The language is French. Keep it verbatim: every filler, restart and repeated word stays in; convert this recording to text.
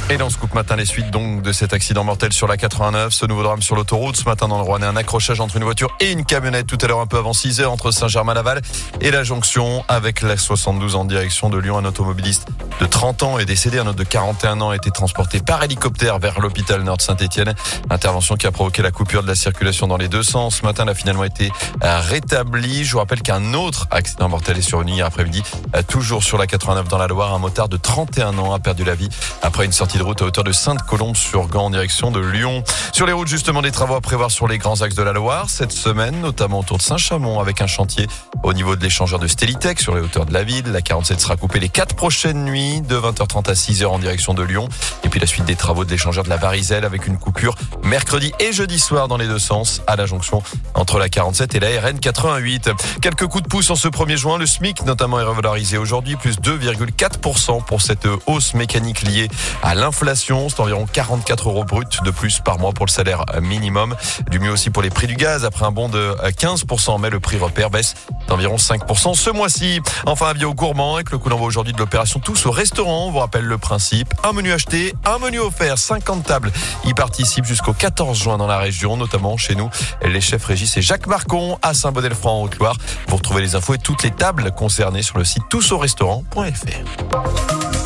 Et dans ce Scoop Matin, les suites donc de cet accident mortel sur la quatre-vingt-neuf. Ce nouveau drame sur l'autoroute. Ce matin dans le Rouennais, un accrochage entre une voiture et une camionnette tout à l'heure un peu avant six heures entre Saint-Germain-Laval et la jonction avec la soixante-douze en direction de Lyon. Un automobiliste de trente ans est décédé. Un autre de quarante et un ans a été transporté par hélicoptère vers l'hôpital Nord de Saint-Etienne. Intervention qui a provoqué la coupure de la circulation dans les deux sens. Ce matin, elle a finalement été rétablie. Je vous rappelle qu'un autre accident mortel est survenu hier après-midi, toujours sur la quatre-vingt-neuf dans la Loire. Un motard de trente et un ans a perdu la vie après une sortie de route à hauteur de Sainte-Colombe-sur-Gand en direction de Lyon. Sur les routes, justement, des travaux à prévoir sur les grands axes de la Loire cette semaine, notamment autour de Saint-Chamond avec un chantier au niveau de l'échangeur de Stélitech sur les hauteurs de la ville. La quarante-sept sera coupée les quatre prochaines nuits de vingt heures trente à six heures en direction de Lyon. Et puis la suite des travaux de l'échangeur de la Varizelle avec une coupure mercredi et jeudi soir dans les deux sens à la jonction entre la quarante-sept et la R N quatre-vingt-huit. Quelques coups de pouce en ce premier juin. Le SMIC notamment est revalorisé aujourd'hui, plus deux virgule quatre pour cent pour cette hausse mécanique liée à l'inflation. C'est environ quarante-quatre euros bruts de plus par mois pour le salaire minimum. Du mieux aussi pour les prix du gaz. Après un bond de quinze pour cent, mais le prix repère baisse d'environ cinq pour cent ce mois-ci. Enfin, avis aux gourmands avec le coup d'envoi aujourd'hui de l'opération Tous au restaurant. On vous rappelle le principe. Un menu acheté, un menu offert. cinquante tables y participent jusqu'au quatorze juin dans la région, notamment chez nous. Les chefs Régis et Jacques Marcon à Saint-Baudel-Franc en Haute-Loire. Vous retrouvez les infos et toutes les tables concernées sur le site tous au restaurant point f r.